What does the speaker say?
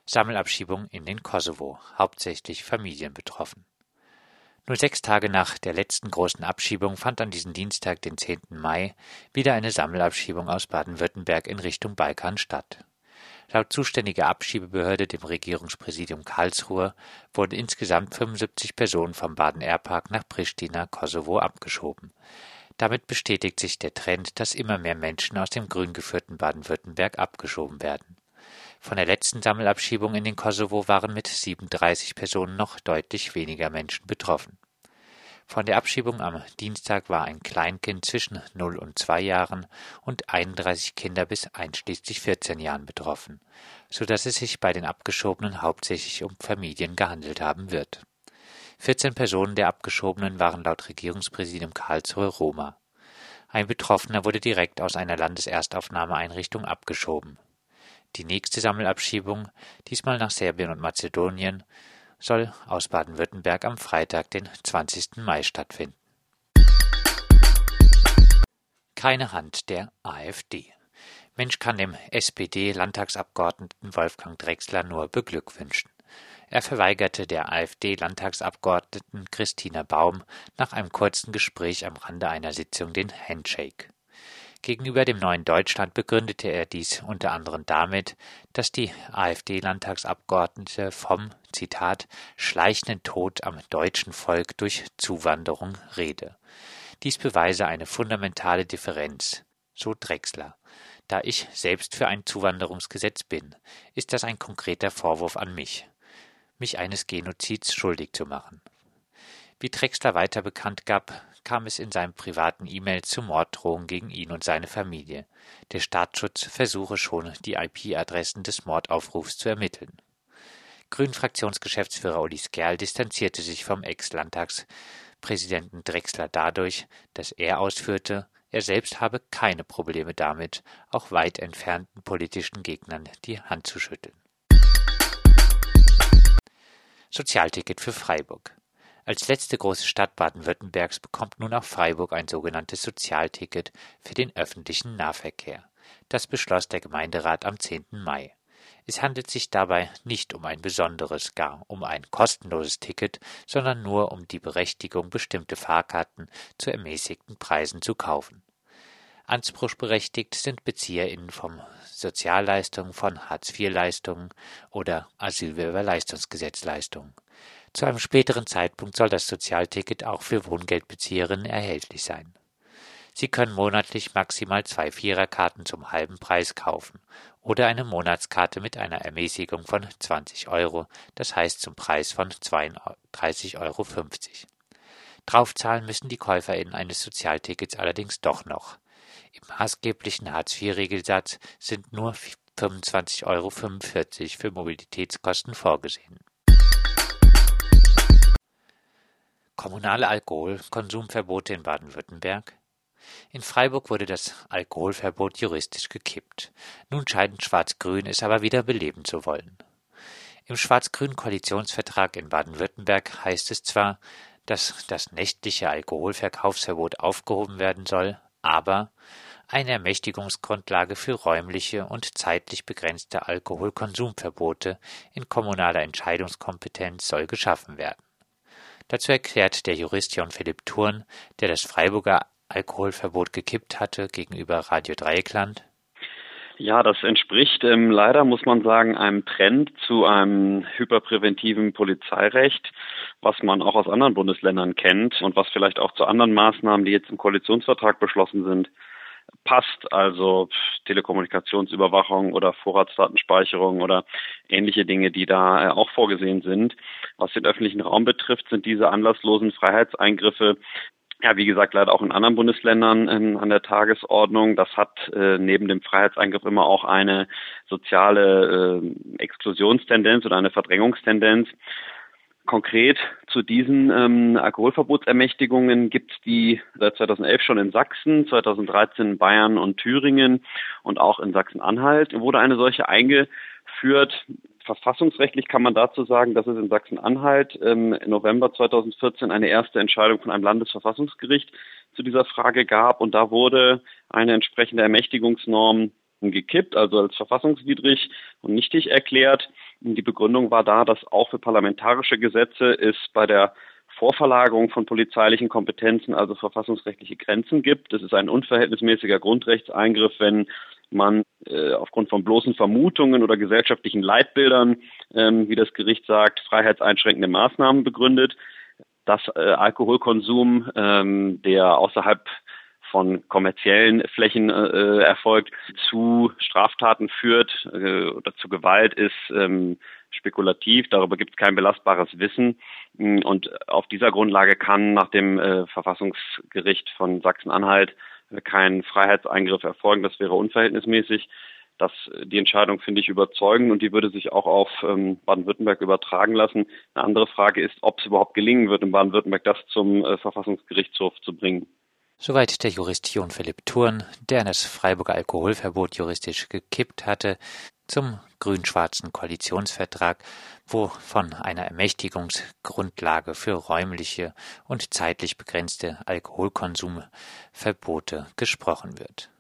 Sammelabschiebung in den Kosovo, hauptsächlich Familien betroffen. Nur 6 Tage nach der letzten großen Abschiebung fand an diesem Dienstag, den 10. Mai, wieder eine Sammelabschiebung aus Baden-Württemberg in Richtung Balkan statt. Laut zuständiger Abschiebebehörde, dem Regierungspräsidium Karlsruhe, wurden insgesamt 75 Personen vom Baden-Airpark nach Pristina, Kosovo, abgeschoben. Damit bestätigt sich der Trend, dass immer mehr Menschen aus dem grün geführten Baden-Württemberg abgeschoben werden. Von der letzten Sammelabschiebung in den Kosovo waren mit 37 Personen noch deutlich weniger Menschen betroffen. Von der Abschiebung am Dienstag war ein Kleinkind zwischen 0 und 2 Jahren und 31 Kinder bis einschließlich 14 Jahren betroffen, sodass es sich bei den Abgeschobenen hauptsächlich um Familien gehandelt haben wird. 14 Personen der Abgeschobenen waren laut Regierungspräsidium Karlsruhe Roma. Ein Betroffener wurde direkt aus einer Landeserstaufnahmeeinrichtung abgeschoben. Die nächste Sammelabschiebung, diesmal nach Serbien und Mazedonien, soll aus Baden-Württemberg am Freitag, den 20. Mai stattfinden. Keine Hand der AfD. Mensch kann dem SPD-Landtagsabgeordneten Wolfgang Drexler nur beglückwünschen. Er verweigerte der AfD-Landtagsabgeordneten Christina Baum nach einem kurzen Gespräch am Rande einer Sitzung den Handshake. Gegenüber dem Neuen Deutschland begründete er dies unter anderem damit, dass die AfD-Landtagsabgeordnete vom, Zitat, schleichenden Tod am deutschen Volk durch Zuwanderung rede. Dies beweise eine fundamentale Differenz, so Drexler. Da ich selbst für ein Zuwanderungsgesetz bin, ist das ein konkreter Vorwurf an mich eines Genozids schuldig zu machen. Wie Drexler weiter bekannt gab, kam es in seinem privaten E-Mail zu Morddrohungen gegen ihn und seine Familie. Der Staatsschutz versuche schon, die IP-Adressen des Mordaufrufs zu ermitteln. Grünen-Fraktionsgeschäftsführer Uli Skerl distanzierte sich vom Ex-Landtagspräsidenten Drexler dadurch, dass er ausführte, er selbst habe keine Probleme damit, auch weit entfernten politischen Gegnern die Hand zu schütteln. Sozialticket für Freiburg. Als letzte große Stadt Baden-Württembergs bekommt nun auch Freiburg ein sogenanntes Sozialticket für den öffentlichen Nahverkehr. Das beschloss der Gemeinderat am 10. Mai. Es handelt sich dabei nicht um ein besonderes, gar um ein kostenloses Ticket, sondern nur um die Berechtigung, bestimmte Fahrkarten zu ermäßigten Preisen zu kaufen. Anspruchsberechtigt sind BezieherInnen von Sozialleistungen, von Hartz-IV-Leistungen oder Asylbewerberleistungsgesetzleistungen. Zu einem späteren Zeitpunkt soll das Sozialticket auch für Wohngeldbezieherinnen erhältlich sein. Sie können monatlich maximal 2 Viererkarten zum halben Preis kaufen oder eine Monatskarte mit einer Ermäßigung von 20 €, das heißt zum Preis von 32,50 €. Draufzahlen müssen die KäuferInnen eines Sozialtickets allerdings doch noch. Im maßgeblichen Hartz-IV-Regelsatz sind nur 25,45 € für Mobilitätskosten vorgesehen. Kommunale Alkoholkonsumverbote in Baden-Württemberg. In Freiburg wurde das Alkoholverbot juristisch gekippt. Nun scheint Schwarz-Grün es aber wieder beleben zu wollen. Im schwarz-grünen Koalitionsvertrag in Baden-Württemberg heißt es zwar, dass das nächtliche Alkoholverkaufsverbot aufgehoben werden soll, aber eine Ermächtigungsgrundlage für räumliche und zeitlich begrenzte Alkoholkonsumverbote in kommunaler Entscheidungskompetenz soll geschaffen werden. Dazu erklärt der Jurist Jon-Philipp Thurn, der das Freiburger Alkoholverbot gekippt hatte, gegenüber Radio Dreieckland: Ja, das entspricht leider, muss man sagen, einem Trend zu einem hyperpräventiven Polizeirecht, was man auch aus anderen Bundesländern kennt und was vielleicht auch zu anderen Maßnahmen, die jetzt im Koalitionsvertrag beschlossen sind, passt. Also Telekommunikationsüberwachung oder Vorratsdatenspeicherung oder ähnliche Dinge, die da auch vorgesehen sind. Was den öffentlichen Raum betrifft, sind diese anlasslosen Freiheitseingriffe ja, wie gesagt, leider auch in anderen Bundesländern an der Tagesordnung. Das hat neben dem Freiheitseingriff immer auch eine soziale Exklusionstendenz oder eine Verdrängungstendenz. Konkret zu diesen Alkoholverbotsermächtigungen gibt es die seit 2011 schon in Sachsen, 2013 in Bayern und Thüringen und auch in Sachsen-Anhalt wurde eine solche eingeführt. Verfassungsrechtlich kann man dazu sagen, dass es in Sachsen-Anhalt im November 2014 eine erste Entscheidung von einem Landesverfassungsgericht zu dieser Frage gab und da wurde eine entsprechende Ermächtigungsnorm gekippt, also als verfassungswidrig und nichtig erklärt. Die Begründung war da, dass auch für parlamentarische Gesetze es bei der Vorverlagerung von polizeilichen Kompetenzen, also verfassungsrechtliche Grenzen gibt. Es ist ein unverhältnismäßiger Grundrechtseingriff, wenn man aufgrund von bloßen Vermutungen oder gesellschaftlichen Leitbildern, wie das Gericht sagt, freiheitseinschränkende Maßnahmen begründet. Dass Alkoholkonsum, der außerhalb von kommerziellen Flächen erfolgt, zu Straftaten führt oder zu Gewalt, ist spekulativ. Darüber gibt es kein belastbares Wissen. Und auf dieser Grundlage kann nach dem Verfassungsgericht von Sachsen-Anhalt kein Freiheitseingriff erfolgen. Das wäre unverhältnismäßig. Die Entscheidung finde ich überzeugend und die würde sich auch auf Baden-Württemberg übertragen lassen. Eine andere Frage ist, ob es überhaupt gelingen wird, in Baden-Württemberg das zum Verfassungsgerichtshof zu bringen. Soweit der Jurist Jon Philipp Thurn, der das Freiburger Alkoholverbot juristisch gekippt hatte, zum grün-schwarzen Koalitionsvertrag, wo von einer Ermächtigungsgrundlage für räumliche und zeitlich begrenzte Alkoholkonsumverbote gesprochen wird.